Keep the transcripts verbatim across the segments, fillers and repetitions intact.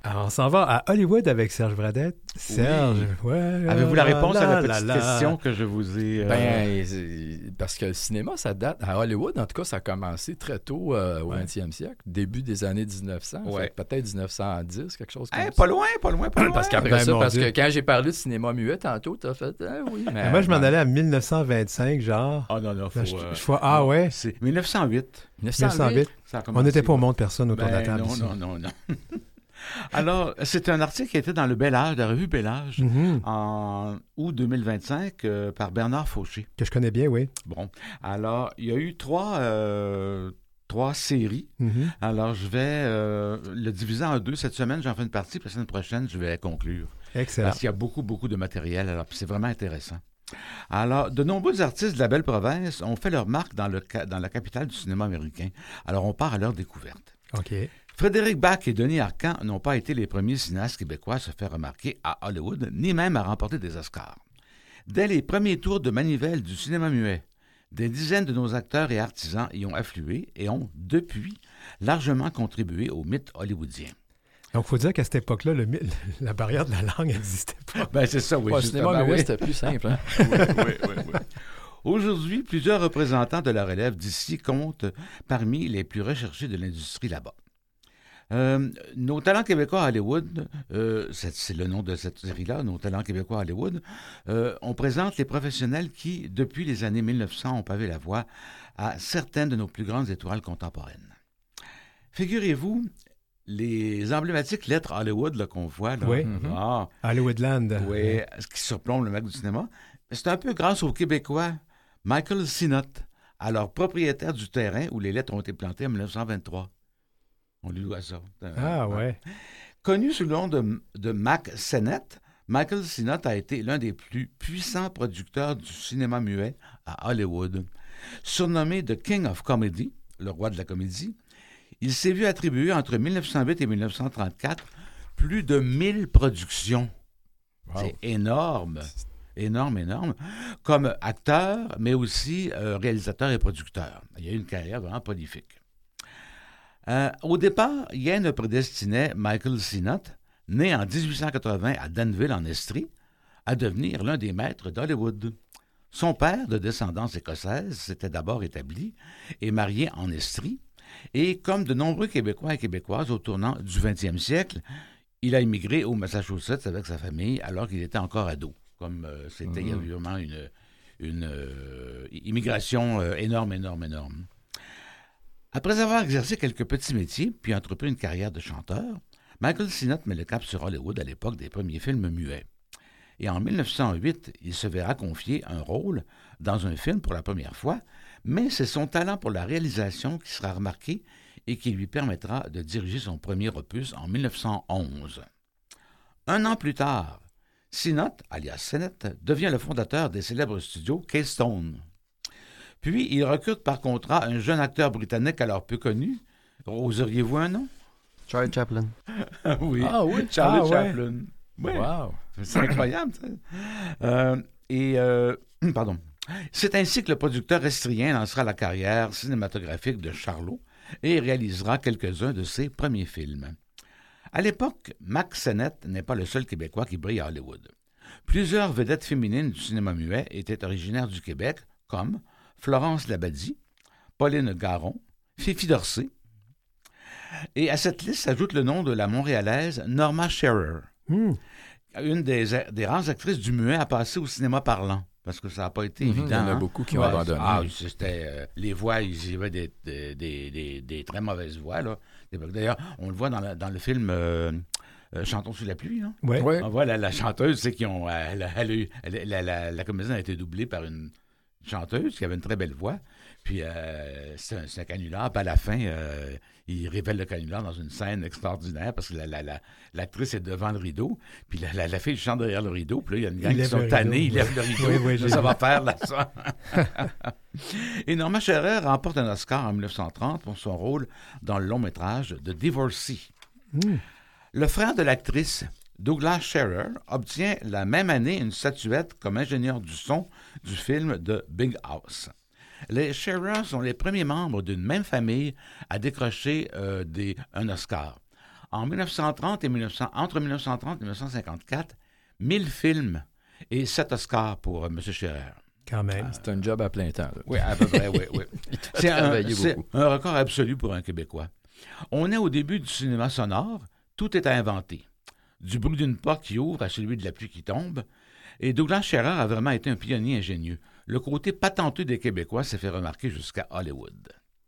Alors, on s'en va à Hollywood avec Serge Bradette. Serge, oui. ouais. Avez-vous la réponse la, à la la, petite la, question que je vous ai... Euh... Ben, parce que le cinéma, ça date... À Hollywood, en tout cas, ça a commencé très tôt euh, au ouais. vingtième siècle, début des années dix-neuf cents, ouais. peut-être dix-neuf cent dix, quelque chose comme hey, ça. Pas loin, pas loin, pas loin. Parce qu'après ben, ça, parce Dieu. que quand j'ai parlé de cinéma muet tantôt, t'as fait ah, « oui ». Mais moi, je m'en allais à dix-neuf cent vingt-cinq, genre. Ah oh, non, non, faut... Là, je, euh, je vois, ah ouais? C'est dix-neuf cent huit. dix-neuf cent huit? Ça On n'était pas au monde personne autour ben, de la table non, ici. non, non, non. Alors, c'est un article qui était dans le Bel Âge, la revue Bel Âge, mm-hmm. en août deux mille vingt-cinq, euh, par Bernard Fauché. Que je connais bien, oui. Bon, alors, il y a eu trois, euh, trois séries. Mm-hmm. Alors, je vais euh, le diviser en deux. Cette semaine, j'en fais une partie, puis la semaine prochaine, je vais conclure. Excellent. Parce qu'il y a beaucoup, beaucoup de matériel, alors c'est vraiment intéressant. Alors, de nombreux artistes de la belle province ont fait leur marque dans, le, dans la capitale du cinéma américain. Alors, on part à leur découverte. OK. Frédéric Bach et Denis Arcand n'ont pas été les premiers cinéastes québécois à se faire remarquer à Hollywood, ni même à remporter des Oscars. Dès les premiers tours de manivelle du cinéma muet, des dizaines de nos acteurs et artisans y ont afflué et ont, depuis, largement contribué au mythe hollywoodien. Donc, il faut dire qu'à cette époque-là, le, la barrière de la langue n'existait pas. Ben, c'est ça, oui. Ouais, le cinéma muet, oui. C'était plus simple. Hein? oui, oui, oui, oui. Aujourd'hui, plusieurs représentants de la relève d'ici comptent parmi les plus recherchés de l'industrie là-bas. Euh, nos talents québécois à Hollywood, euh, c'est, c'est le nom de cette série-là, Nos talents québécois à Hollywood, euh, on présente les professionnels qui, depuis les années mille neuf cents, ont pavé la voie à certaines de nos plus grandes étoiles contemporaines. Figurez-vous, les emblématiques lettres Hollywood là, qu'on voit, là, oui. mm-hmm. ah, Hollywoodland. Oui, ce qui surplombe le Mac du cinéma, c'est un peu grâce aux Québécois Michael Sinnott, alors propriétaire du terrain où les lettres ont été plantées en dix-neuf cent vingt-trois. On lui doit ça. Ah, ouais. Connu sous le nom de, de Mac Sennett, Michael Sinnott a été l'un des plus puissants producteurs du cinéma muet à Hollywood. Surnommé The King of Comedy, le roi de la comédie, il s'est vu attribuer entre dix-neuf cent huit et dix-neuf cent trente-quatre plus de mille productions. Wow. C'est énorme. Énorme, énorme. Comme acteur, mais aussi euh, réalisateur et producteur. Il a eu une carrière vraiment prolifique. Euh, au départ, rien ne prédestinait Michael Sinnott, né en dix-huit cent quatre-vingts à Danville, en Estrie, à devenir l'un des maîtres d'Hollywood. Son père, de descendance écossaise, s'était d'abord établi et marié en Estrie, et comme de nombreux Québécois et Québécoises au tournant du vingtième siècle, il a immigré au Massachusetts avec sa famille alors qu'il était encore ado. Comme euh, c'était, mmh. il y avait vraiment une, une euh, immigration euh, énorme, énorme, énorme. Après avoir exercé quelques petits métiers, puis entrepris une carrière de chanteur, Michael Sinnott met le cap sur Hollywood à l'époque des premiers films muets. Et en dix-neuf cent huit, il se verra confier un rôle dans un film pour la première fois, mais c'est son talent pour la réalisation qui sera remarqué et qui lui permettra de diriger son premier opus en dix-neuf cent onze. Un an plus tard, Sinnott, alias Sennett, devient le fondateur des célèbres studios Keystone. Puis, il recrute par contrat un jeune acteur britannique alors peu connu. Oseriez-vous un nom? Charlie Chaplin. oui. Ah oui? Charlie ah, Chaplin. Ouais. Wow. C'est incroyable, ça. Euh, et, euh, pardon. C'est ainsi que le producteur estrien lancera la carrière cinématographique de Charlot et réalisera quelques-uns de ses premiers films. À l'époque, Mac Sennett n'est pas le seul Québécois qui brille à Hollywood. Plusieurs vedettes féminines du cinéma muet étaient originaires du Québec, comme Florence Labadie, Pauline Garon, Fifi Dorsey. Et à cette liste s'ajoute le nom de la Montréalaise Norma Shearer, mm. une des, des rares actrices du muet à passer au cinéma parlant, parce que ça n'a pas été mm-hmm. évident. Il y en a hein? beaucoup qui ont ouais, abandonné. Ah, c'était, euh, les voix, il y avait des, des, des, des, des très mauvaises voix. Là. D'ailleurs, on le voit dans, la, dans le film euh, euh, Chantons sous la pluie. Hein? Ouais. Ouais. On voit la, la chanteuse, c'est qu'ils ont, elle, elle a eu, elle, la, la, la comédienne a été doublée par une chanteuse qui avait une très belle voix. Puis, euh, c'est, un, c'est un canular. Puis, à la fin, euh, il révèle le canular dans une scène extraordinaire parce que la, la, la, l'actrice est devant le rideau. Puis, la, la, la fille chante derrière le rideau. Puis là, il y a une gang qui sont tannés. Ils lèvent le rideau. Oui, oui, ça, ça va faire, là, ça. Et Norma Shearer remporte un Oscar en dix-neuf cent trente pour son rôle dans le long-métrage de Divorcee. Mm. Le frère de l'actrice, Douglas Shearer, obtient la même année une statuette comme ingénieur du son du film de Big House. Les Shearer sont les premiers membres d'une même famille à décrocher euh, des, un Oscar. En mille neuf cent trente et mille neuf cents, entre mille neuf cent trente et mille neuf cent cinquante-quatre, mille films et sept Oscars pour euh, M. Scherer. Quand même. C'est un job à plein temps. Là. Oui, à peu près, oui. oui. C'est, un, c'est beaucoup. un record absolu pour un Québécois. On est au début du cinéma sonore, tout est à inventer. Du bruit d'une porte qui ouvre à celui de la pluie qui tombe. Et Douglas Scherer a vraiment été un pionnier ingénieux. Le côté patenteux des Québécois s'est fait remarquer jusqu'à Hollywood.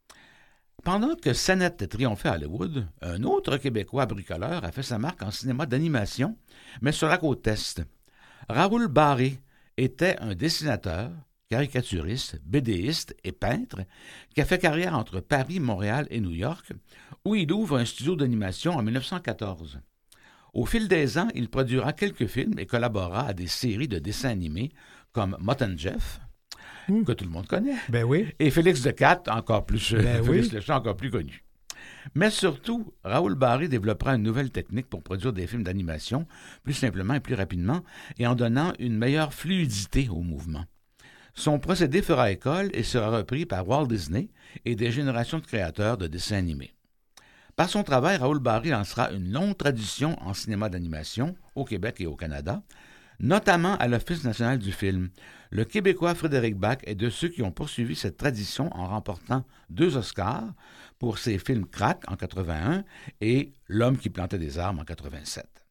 Pendant que Sennett triomphait à Hollywood, un autre Québécois bricoleur a fait sa marque en cinéma d'animation, mais sur la côte Est. Raoul Barré était un dessinateur, caricaturiste, bédéiste et peintre qui a fait carrière entre Paris, Montréal et New York, où il ouvre un studio d'animation en mille neuf cent quatorze. Au fil des ans, il produira quelques films et collabora à des séries de dessins animés comme Mutt and Jeff, mmh. que tout le monde connaît, ben oui. et Félix de Cat, encore plus, ben Félix oui. le Chat, encore plus connu. Mais surtout, Raoul Barré développera une nouvelle technique pour produire des films d'animation plus simplement et plus rapidement et en donnant une meilleure fluidité au mouvement. Son procédé fera école et sera repris par Walt Disney et des générations de créateurs de dessins animés. Par son travail, Raoul Barré lancera une longue tradition en cinéma d'animation au Québec et au Canada, notamment à l'Office national du film. Le Québécois Frédéric Bach est de ceux qui ont poursuivi cette tradition en remportant deux Oscars pour ses films Crack en quatre-vingt-un et L'homme qui plantait des arbres en quatre-vingt-sept.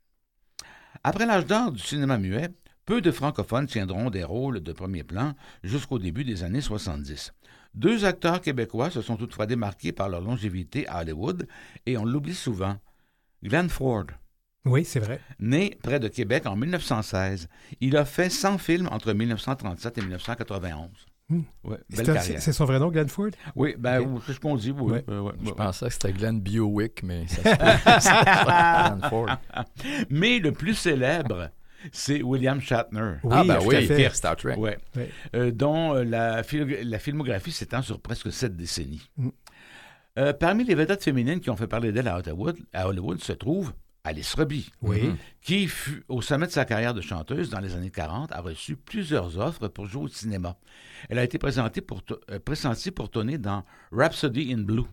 Après l'âge d'or du cinéma muet, peu de francophones tiendront des rôles de premier plan jusqu'au début des années soixante-dix. Deux acteurs québécois se sont toutefois démarqués par leur longévité à Hollywood et on l'oublie souvent. Glenn Ford. Oui, c'est vrai. Né près de Québec en mille neuf cent seize, il a fait cent films entre mille neuf cent trente-sept et mille neuf cent quatre-vingt-onze. Hmm. Ouais, belle c'est, carrière. C'est, c'est son vrai nom, Glenn Ford? Oui, ben, okay. c'est ce qu'on dit, oui. Ouais. Euh, ouais, Je ouais. pensais que c'était Glenn Biowick, mais ça se peut. Glenn Ford. Mais le plus célèbre, c'est William Shatner. Oui, ah, ben tout oui, à fait. Star Trek. Ouais. Ouais. Euh, dont euh, la, fil- la filmographie s'étend sur presque sept décennies. Mm. Euh, parmi les vedettes féminines qui ont fait parler d'elle à Hollywood, à Hollywood se trouve Alice Robbie, Oui. Mm-hmm. qui fut au sommet de sa carrière de chanteuse dans les années quarante, a reçu plusieurs offres pour jouer au cinéma. Elle a été présentée pour to- euh, pressentie pour tourner dans Rhapsody in Blue.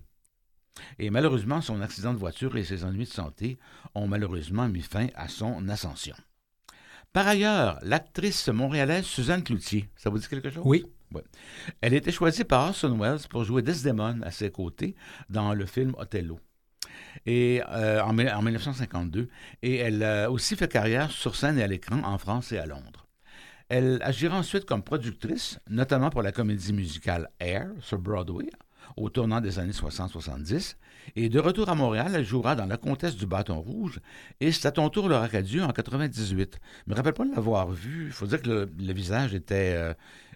Et malheureusement, son accident de voiture et ses ennuis de santé ont malheureusement mis fin à son ascension. Par ailleurs, l'actrice montréalaise Suzanne Cloutier, ça vous dit quelque chose? Oui. Ouais. Elle a été choisie par Orson Welles pour jouer Desdemone à ses côtés dans le film Othello. Et, euh, en, en mille neuf cent cinquante-deux. Et elle a aussi fait carrière sur scène et à l'écran en France et à Londres. Elle agira ensuite comme productrice, notamment pour la comédie musicale Air sur Broadway, au tournant des années soixante soixante-dix. Et de retour à Montréal, elle jouera dans La Comtesse du Bâton Rouge et C'est à ton tour le Racadieu en quatre-vingt-dix-huit. Je me rappelle pas de l'avoir vue. Il faut dire que le, le visage était... Euh,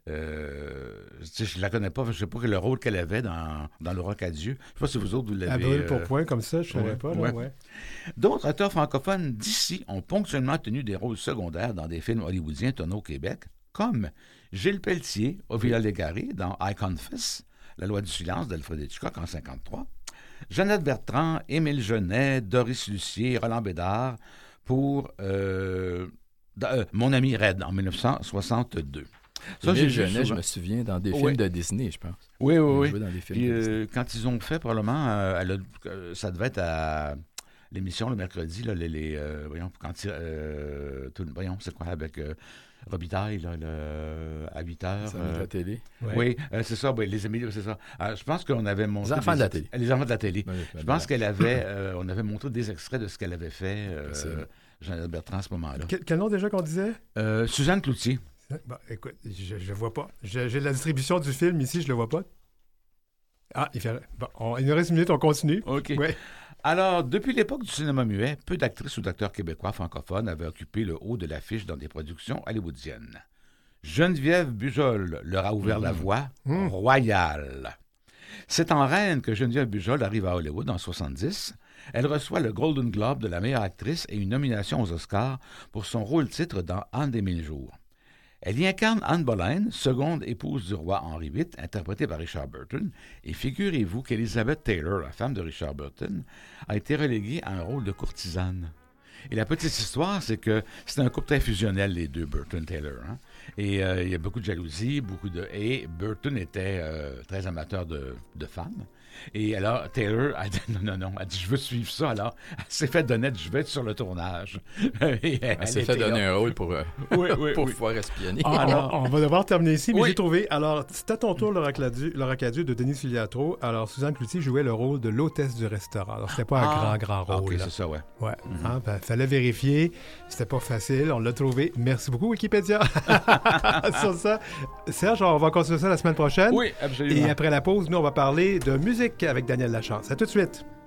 euh, je la connais pas, je sais pas quel rôle qu'elle avait dans, dans le Racadieu. Je sais pas si vous autres vous l'avez... À brûle euh, pour point, comme ça, je ne savais ouais, pas. Là, ouais. ouais. D'autres acteurs francophones d'ici ont ponctuellement tenu des rôles secondaires dans des films hollywoodiens tournés au Québec, comme Gilles Pelletier, au Villa Légaré, dans I Confess, La loi du silence d'Alfred Hitchcock en cinquante-trois, Jeannette Bertrand, Émile Genet, Doris Lucier, Roland Bédard pour euh, euh, Mon ami Red en mille neuf cent soixante-deux. Ça, j'ai Genet, souvent... je me souviens, dans des oui. films de Disney, je pense. Oui, oui, oui. Dans des films Puis, de euh, quand ils ont fait, probablement, euh, elle a, euh, ça devait être à l'émission le mercredi, là, les, les euh, voyons, quand ils, euh, tout, voyons, c'est quoi, avec euh, Robitaille, là, le, à huit heures. Ça euh, de la télé. Ouais. Oui, euh, c'est ça, ben, les Émilies, c'est ça. Alors, je pense qu'on avait montré... Les enfants des, de la télé. Les enfants de la télé. Oui, je pense qu'elle avait, euh, on avait montré des extraits de ce qu'elle avait fait, euh, Jeannette Bertrand, à ce moment-là. Quel, quel nom déjà qu'on disait? Euh, Suzanne Cloutier. Bon, écoute, je ne vois pas. Je, j'ai la distribution du film ici, je le vois pas. Ah, il fait... Bon, on, il nous reste une minute, on continue. OK. Ouais. Alors, depuis l'époque du cinéma muet, peu d'actrices ou d'acteurs québécois francophones avaient occupé le haut de l'affiche dans des productions hollywoodiennes. Geneviève Bujold leur a ouvert mmh. la voie mmh. royale. C'est en reine que Geneviève Bujold arrive à Hollywood en soixante-dix. Elle reçoit le Golden Globe de la meilleure actrice et une nomination aux Oscars pour son rôle-titre dans Anne des mille jours. Elle y incarne Anne Boleyn, seconde épouse du roi Henri huit, interprétée par Richard Burton, et figurez-vous qu'Elizabeth Taylor, la femme de Richard Burton, a été reléguée à un rôle de courtisane. Et la petite histoire, c'est que c'est un couple très fusionnel, les deux, Burton-Taylor. Hein? Et euh, il y a beaucoup de jalousie, beaucoup de... Et Burton était euh, très amateur de, de femmes. Et alors, Taylor a dit non, non, non. Elle dit, je veux suivre ça. Alors, elle s'est fait donner, je vais être sur le tournage. Et elle, elle s'est fait donner là. un rôle pour, euh, oui, oui, pour oui. pouvoir espionner. Ah, alors, on va devoir terminer ici, mais oui. j'ai trouvé. Alors, c'était à ton tour, Laura Cadieux, Laura Cadieux de Denise Filiatro. Alors, Suzanne Cloutier jouait le rôle de l'hôtesse du restaurant. Alors, c'était pas ah. un grand, grand rôle. OK, c'est ça, ouais. Ouais. Mm-hmm. Hein, ben, fallait vérifier. C'était pas facile. On l'a trouvé. Merci beaucoup, Wikipédia. Sur ça, Serge, on va continuer ça la semaine prochaine. Oui, absolument. Et après la pause, nous, on va parler de musique avec Daniel Lachance. À tout de suite.